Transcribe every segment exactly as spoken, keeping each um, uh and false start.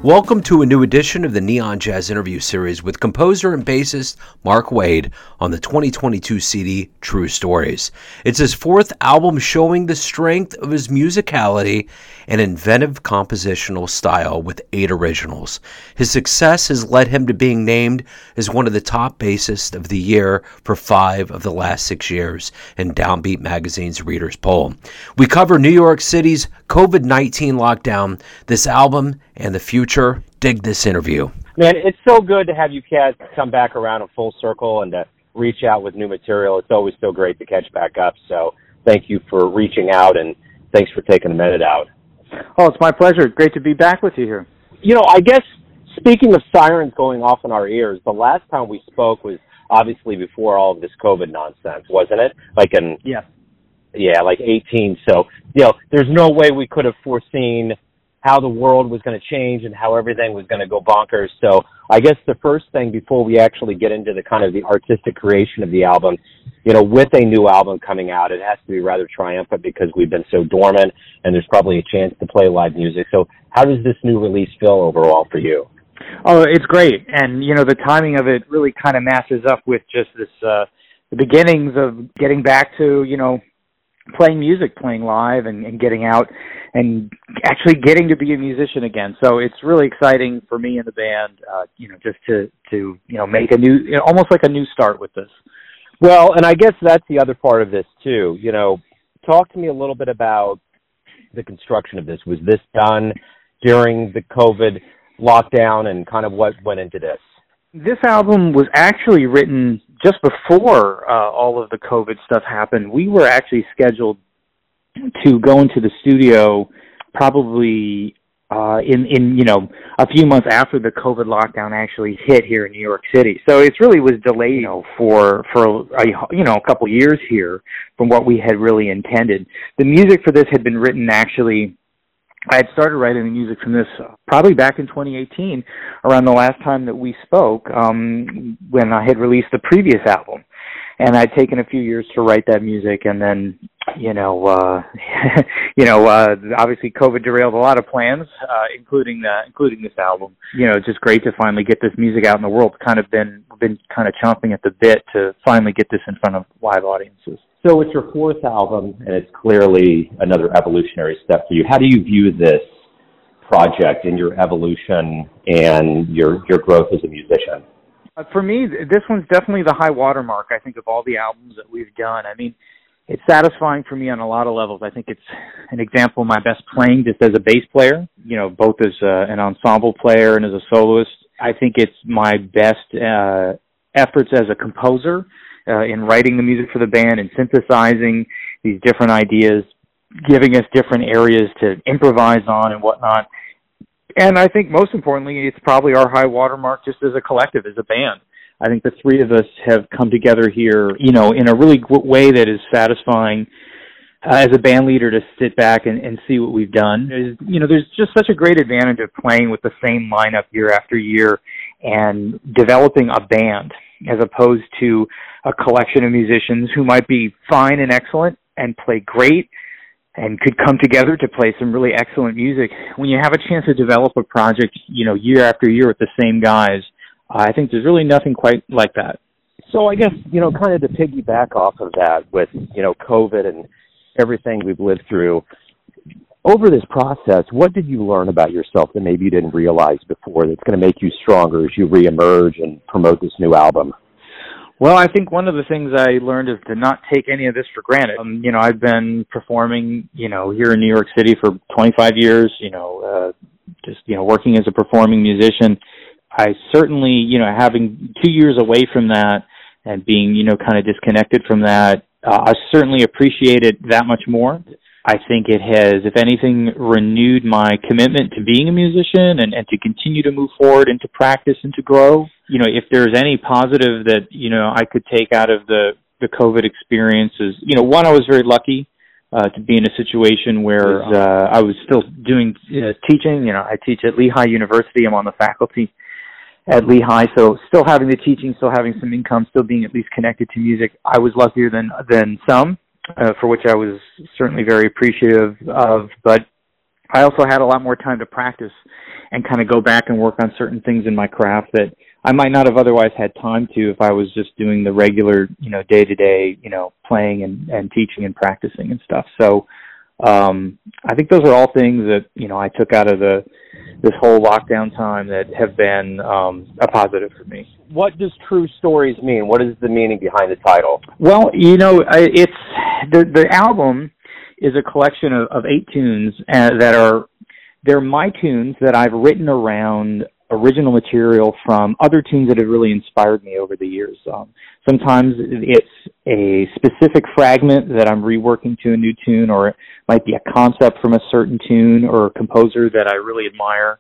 Welcome to a new edition of the Neon Jazz Interview Series with composer and bassist Mark Waid on the twenty twenty-two C D True Stories. It's his fourth album showing the strength of his musicality and inventive compositional style with eight originals. His success has led him to being named as one of the top bassists of the year for five of the last six years in Downbeat Magazine's Readers' Poll. We cover New York City's covid nineteen lockdown, this album, and the future. Dig this interview. Man, it's so good to have you cats come back around in full circle and to reach out with new material. It's always so great to catch back up. So thank you for reaching out, and thanks for taking a minute out. Oh, it's my pleasure. Great to be back with you here. You know, I guess speaking of sirens going off in our ears, the last time we spoke was obviously before all of this COVID nonsense, wasn't it? Like in, yeah, yeah, like eighteen. So, you know, there's no way we could have foreseen how the world was going to change and how everything was going to go bonkers. So I guess the first thing before we actually get into the kind of the artistic creation of the album, you know, with a new album coming out, it has to be rather triumphant because we've been so dormant and there's probably a chance to play live music. So how does this new release feel overall for you? Oh, it's great. And, you know, the timing of it really kind of matches up with just this, uh, the beginnings of getting back to, you know, playing music, playing live and, and getting out and actually getting to be a musician again. So it's really exciting for me and the band, uh, you know, just to, to, you know, make a new, you know, almost like a new start with this. Well, and I guess that's the other part of this too. You know, talk to me a little bit about the construction of this. Was this done during the COVID lockdown and kind of what went into this? This album was actually written just before uh, all of the COVID stuff happened. We were actually scheduled to go into the studio probably uh, in, in, you know, a few months after the COVID lockdown actually hit here in New York City. So it really was delayed, you know, for, for a, you know, a couple years here from what we had really intended. The music for this had been written actually, I had started writing the music from this uh, probably back in twenty eighteen, around the last time that we spoke, um, when I had released the previous album. And I'd taken a few years to write that music, and then, you know, uh, you know, uh, obviously COVID derailed a lot of plans, uh, including uh, including this album. You know, it's just great to finally get this music out in the world. Kind of been been kind of chomping at the bit to finally get this in front of live audiences. So it's your fourth album, and it's clearly another evolutionary step for you. How do you view this project in your evolution and your your growth as a musician? Uh, for me, this one's definitely the high watermark, I think, of all the albums that we've done. I mean, it's satisfying for me on a lot of levels. I think it's an example of my best playing just as a bass player, you know, both as uh, an ensemble player and as a soloist. I think it's my best uh, efforts as a composer. Uh, in writing the music for the band and synthesizing these different ideas, giving us different areas to improvise on and whatnot. And I think most importantly, it's probably our high watermark just as a collective, as a band. I think the three of us have come together here, you know, in a really good way that is satisfying uh, as a band leader to sit back and, and see what we've done. There's, you know, there's just such a great advantage of playing with the same lineup year after year and developing a band as opposed to a collection of musicians who might be fine and excellent and play great and could come together to play some really excellent music. When you have a chance to develop a project, you know, year after year with the same guys, I think there's really nothing quite like that. So I guess, you know, kind of to piggyback off of that with, you know, COVID and everything we've lived through, over this process, what did you learn about yourself that maybe you didn't realize before that's going to make you stronger as you reemerge and promote this new album? Well, I think one of the things I learned is to not take any of this for granted. Um, you know, I've been performing, you know, here in New York City for twenty-five years, you know, uh, just, you know, working as a performing musician. I certainly, you know, having two years away from that and being, you know, kind of disconnected from that, uh, I certainly appreciate it that much more. I think it has, if anything, renewed my commitment to being a musician and, and to continue to move forward and to practice and to grow. You know, if there's any positive that, you know, I could take out of the, the COVID experience is, you know, one, I was very lucky uh, to be in a situation where uh, I was still doing uh, teaching. You know, I teach at Lehigh University. I'm on the faculty at Lehigh, so still having the teaching, still having some income, still being at least connected to music. I was luckier than than some. Uh, for which I was certainly very appreciative of. But I also had a lot more time to practice and kind of go back and work on certain things in my craft that I might not have otherwise had time to if I was just doing the regular, you know, day-to-day, you know, playing and, and teaching and practicing and stuff. So um, I think those are all things that, you know, I took out of the this whole lockdown time that have been um, a positive for me. What does True Stories mean? What is the meaning behind the title? Well, you know, I- it's the the album is a collection of, of eight tunes uh, that are they're my tunes that I've written around original material from other tunes that have really inspired me over the years. Um, sometimes it's a specific fragment that I'm reworking to a new tune, or it might be a concept from a certain tune or a composer that I really admire.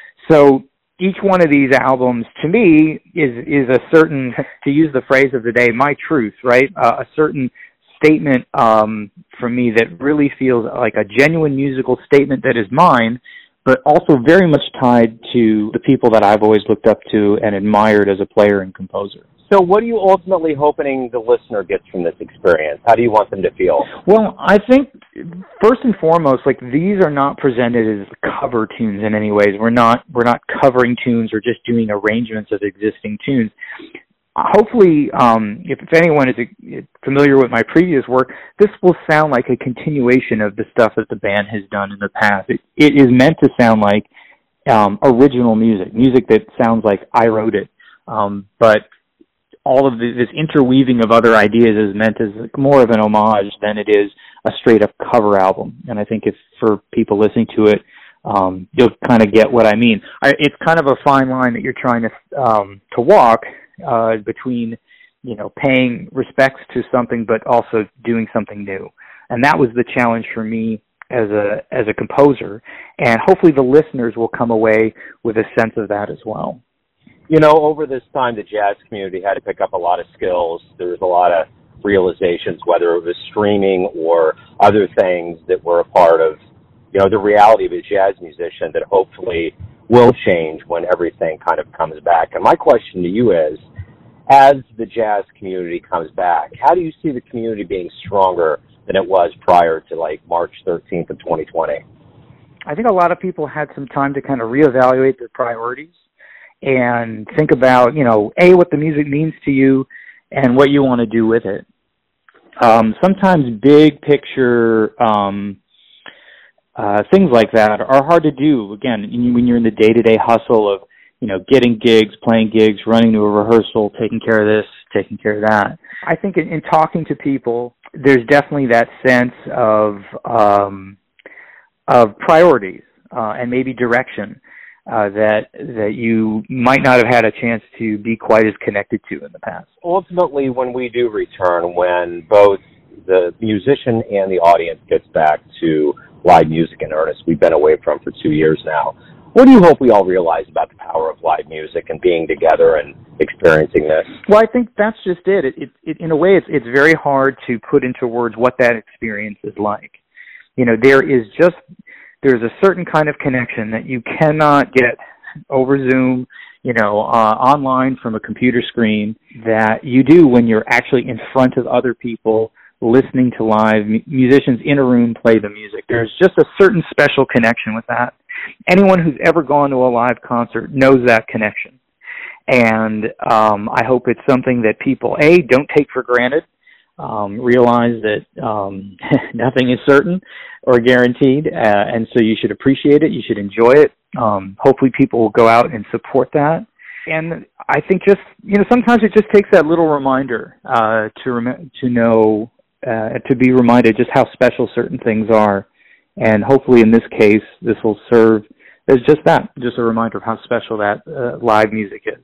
So each one of these albums, to me, is is a certain, to use the phrase of the day, my truth, right? Uh, a certain statement um, from me that really feels like a genuine musical statement that is mine, but also very much tied to the people that I've always looked up to and admired as a player and composer. So what are you ultimately hoping the listener gets from this experience? How do you want them to feel? Well, I think first and foremost, like, these are not presented as cover tunes in any ways. We're not we're not covering tunes or just doing arrangements of existing tunes. Hopefully, um, if, if anyone is familiar with my previous work, this will sound like a continuation of the stuff that the band has done in the past. It, it is meant to sound like um, original music, music that sounds like I wrote it. Um, but all of the, this interweaving of other ideas is meant as more of an homage than it is a straight-up cover album. And I think if for people listening to it, um, you'll kind of get what I mean. I, it's kind of a fine line that you're trying to um, to walk uh, between, you know, paying respects to something but also doing something new. And that was the challenge for me as a as a composer. And hopefully the listeners will come away with a sense of that as well. You know, over this time, the jazz community had to pick up a lot of skills. There was a lot of realizations, whether it was streaming or other things that were a part of, you know, the reality of a jazz musician that hopefully will change when everything kind of comes back. And my question to you is, as the jazz community comes back, how do you see the community being stronger than it was prior to, like, March thirteenth of twenty twenty? I think a lot of people had some time to kind of reevaluate their priorities and think about, you know, A, what the music means to you and what you want to do with it. Um, sometimes big picture um, uh, things like that are hard to do, again, when you're in the day-to-day hustle of, you know, getting gigs, playing gigs, running to a rehearsal, taking care of this, taking care of that. I think in, in talking to people, there's definitely that sense of um, of priorities uh, and maybe direction. Uh, that that you might not have had a chance to be quite as connected to in the past. Ultimately, when we do return, when both the musician and the audience gets back to live music in earnest, we've been away from for two years now, what do you hope we all realize about the power of live music and being together and experiencing this? Well, I think that's just it. It, it, it in a way, it's it's very hard to put into words what that experience is like. You know, there is just... There's a certain kind of connection that you cannot get over Zoom, you know, uh, online from a computer screen that you do when you're actually in front of other people listening to live m- musicians in a room play the music. There's just a certain special connection with that. Anyone who's ever gone to a live concert knows that connection. And um, I hope it's something that people, A, don't take for granted, Um, realize that um, nothing is certain or guaranteed, uh, and so you should appreciate it. You should enjoy it. Um, hopefully people will go out and support that. And I think just, you know, sometimes it just takes that little reminder uh, to rem- to know, uh, to be reminded just how special certain things are. And hopefully in this case, this will serve as just that, just a reminder of how special that uh, live music is.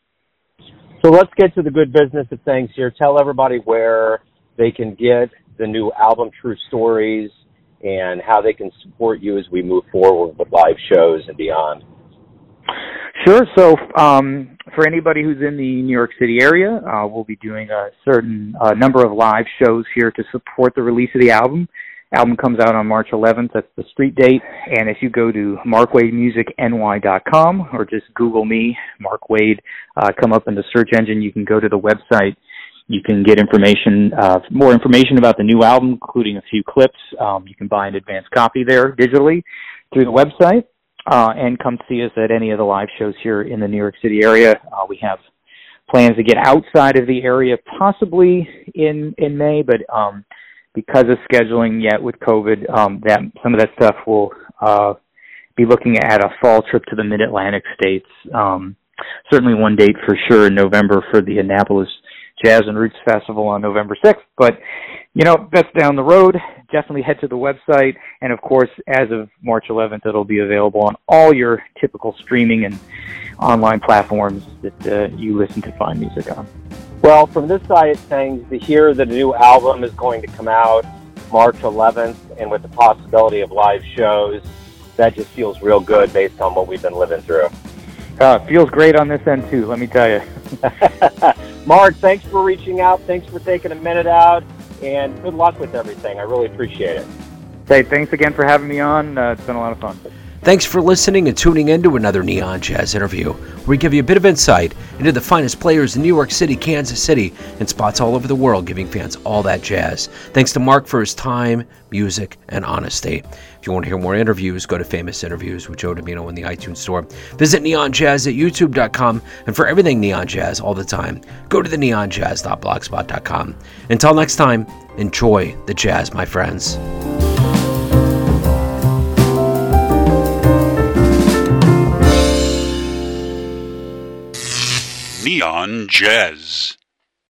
So let's get to the good business of things here. Tell everybody where they can get the new album, True Stories, and how they can support you as we move forward with live shows and beyond. Sure. So um, for anybody who's in the New York City area, uh, we'll be doing a certain uh, number of live shows here to support the release of the album. Album comes out on March eleventh. That's the street date. And if you go to mark wade music n y dot com or just Google me, Mark Wade, uh, come up in the search engine, you can go to the website. You can get information, uh, more information about the new album, including a few clips. Um, you can buy an advance copy there digitally. through the website uh, and come see us at any of the live shows here in the New York City area. Uh, we have plans to get outside of the area possibly in, in May, but um, because of scheduling yet with COVID, um, that some of that stuff will uh, be looking at a fall trip to the Mid-Atlantic states. Um, certainly one date for sure in November for the Annapolis Jazz and Roots Festival on November sixth. But, you know, that's down the road. Definitely head to the website. And, of course, as of March eleventh, it'll be available on all your typical streaming and online platforms that uh, you listen to fine music on. Well, from this side of things, to hear that a new album is going to come out March eleventh and with the possibility of live shows, that just feels real good based on what we've been living through. Uh, feels great on this end, too, let me tell you. Mark, thanks for reaching out. Thanks for taking a minute out, and good luck with everything. I really appreciate it. Hey, thanks again for having me on. Uh, it's been a lot of fun. Thanks for listening and tuning in to another Neon Jazz interview, where we give you a bit of insight into the finest players in New York City, Kansas City, and spots all over the world, giving fans all that jazz. Thanks to Mark for his time, music, and honesty. If you want to hear more interviews, go to Famous Interviews with Joe Domino in the iTunes Store. Visit Neon Jazz at YouTube dot com, and for everything Neon Jazz all the time, go to the neon jazz dot blogspot dot com. Until next time, enjoy the jazz, my friends. Neon Jazz.